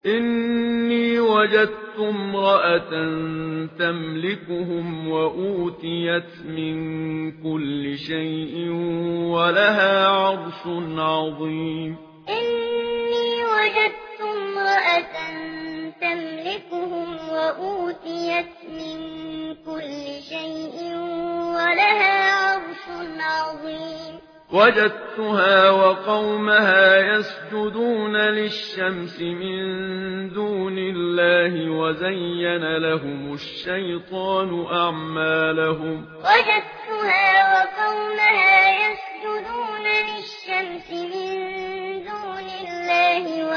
إني وجدت امرأة تملكهم وأوتيت من كل شيء ولها عرش عظيم. إني وجدت امرأة تملكهم وأوتيت من كل شيء ولها عرش عظيم. وجدتها وقومها يسجدون للشمس من دون الله وزين لهم الشيطان أعمالهم. وجدتها وقومها يسجدون للشمس من دون الله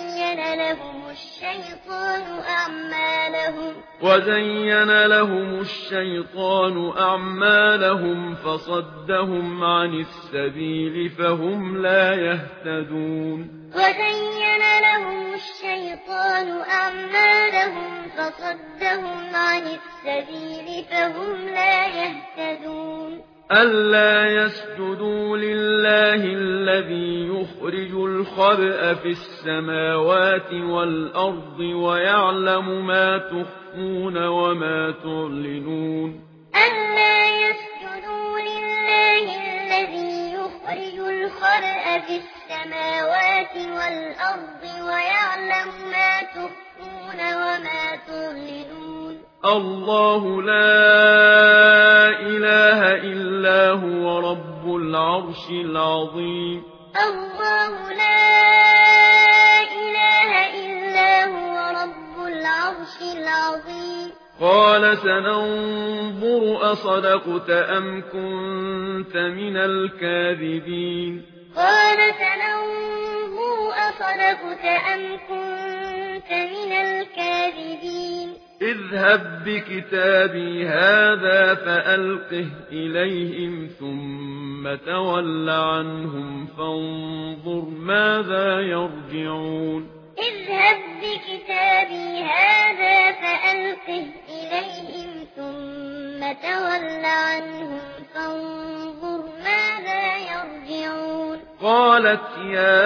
وزين لهم الشيطان أعمالهم فصدهم عن السبيل فهم لا يهتدون. وزين لهم الشيطان أعمالهم فصدهم عن السبيل فهم لا يهتدون. ألا يسجدوا لله الذي يخرج الخبأ في السماوات والأرض ويعلم ما تخفون وما تعلنون. ألا يسجدوا لله الذي يخرج الخبأ في السماوات والأرض ويعلم ما تخفون وما تعلنون. الله لا إله إلا هو رب العرش العظيم. الله لا إله إلا هو رب العرش العظيم. قال سننظر أصدقت أم كنت من الكاذبين. قال سننظر أصدقت أم كنت من الكاذبين. اذهب بكتابي هذا فألقه إليهم ثم تول عنهم فانظر ماذا يرجعون. اذهب بكتابي هذا فألقه إليهم ثم تول عنهم فانظر ماذا يرجعون. قالت يا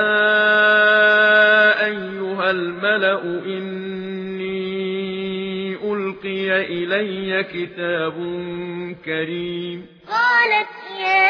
أيها الملأ إني ألقي إلي كتاب كريم. قالت يا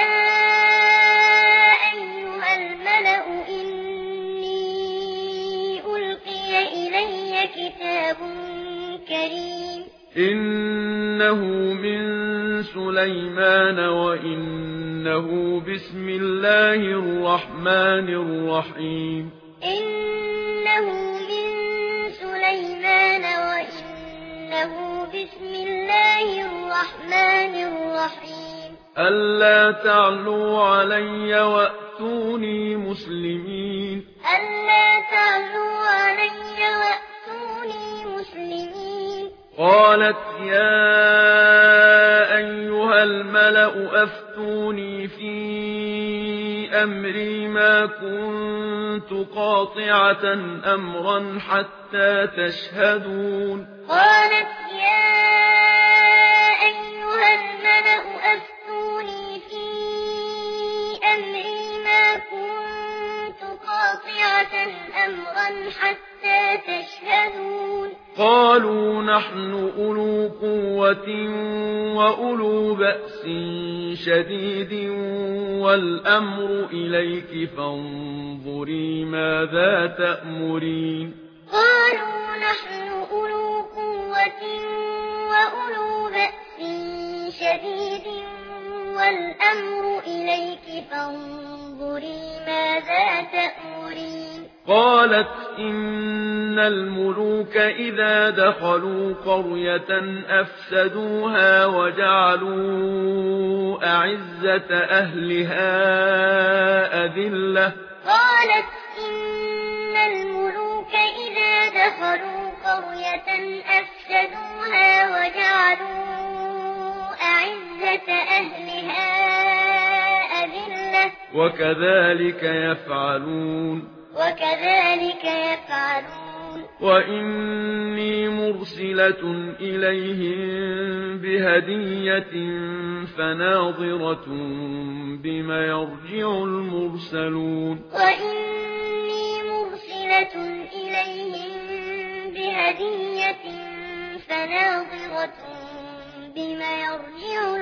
أيها الملأ إني ألقي إلي كتاب كريم. إنه من سليمان وإنه بسم الله الرحمن الرحيم. إنه من سليمان وإنه بسم الله الرحمن الرحيم. ألا تعلوا علي وأتوني مسلمين. ألا تعلوا علي وأتوني مسلمين. قالت يا أيها الملأ أفتوني في أمري ما كنت قاطعة أمرا حتى تشهدون. قالت يا أيها الملأ أفتوني في أمري ما كنت قاطعة أمرا حتى تشهدون. قالوا نحن أولو قوة وأولو بأس شديد والأمر إليك فانظري ماذا تأمرين. قالوا نحن أولو قوة وأولو بأس شديد والأمر إليك فانظري ماذا تأمرين. قالت إن الملوك إذا دخلوا قرية أفسدوها وجعلوا أعزة أهلها أذلة. قالت إن الملوك إذا دخلوا قرية أفسدوها وجعلوا أعزة أهلها أذلة. وكذلك يفعلون. وإني مرسلة إليهم بهدية فناظرة بما يرجع المرسلون. وإني مرسلة إليهم بهدية فناظرة بما يرجع